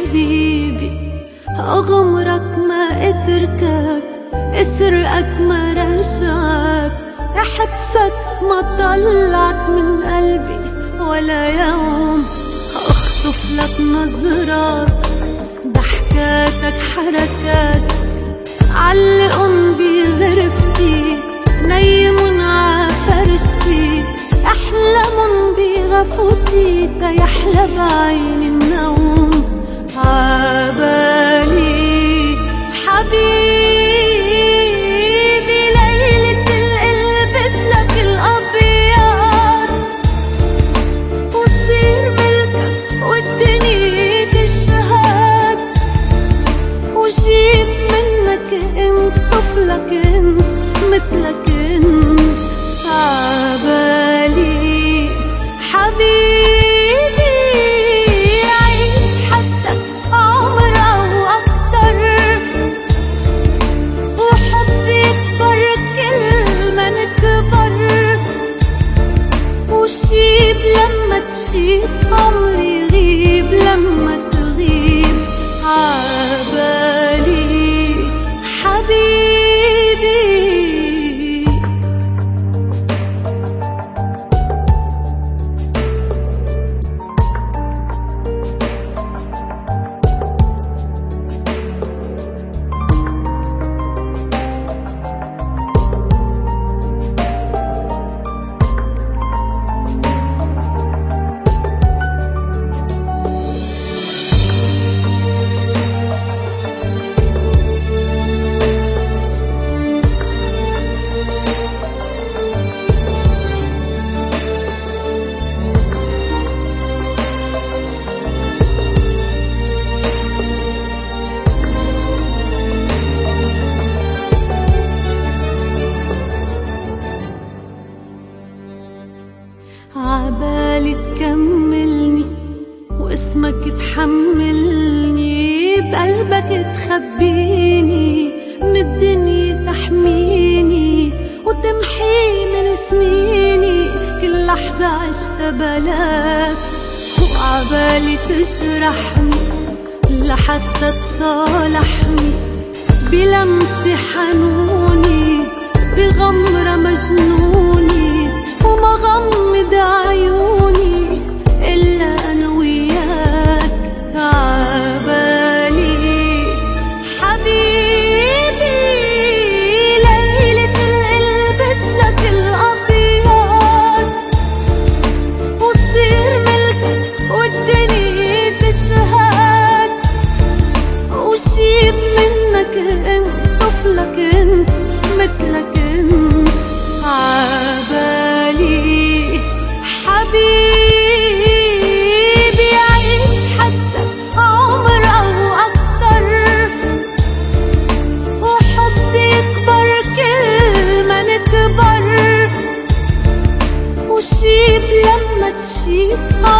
حبيبي، أغمرك ما أتركك، أسرقك ما رجعك، أحبسك ما طلعك من قلبي ولا يوم، أخطف لك نظرات، ضحكاتك حركاتك، علقن بغرفتي، نيمن عفرشتي، أحلمن بغفوتي، تيحلى بعين النوم عبالي حبيبي. ليلة القلبس لك الأبيض وصير ملكك والدنيا تشهد، وجيب منك انت طفلك انت مثلك انت عبالي حبيبي. عيش حدك عمر او اكتر، وحبي يكبر كل ما نكبر، وشيب لما تشيب عمري يغيب لما تغيب عبالي حبيبي. عبالي تكملني واسمك تحملني، بقلبك تخبيني، من الدنيا تحميني، وتمحي من سنيني كل لحظة عشتها بلاك. وعبالي تجرحني لحتى تصالحني، بلمسة حنوني، بغمرة مجنوني، وما غمض عيوني إلا أنا وياك عبالي حبيبي. ليلة القلبس لك الأبيض وصير ملكك والدنيا تشهد، وجيب منك انت طفلك انت مثلك انت عبالي حبيبي. عيش حدك عمر او اكتر، وحبي يكبر كل ما نكبر، وشيب لما تشيب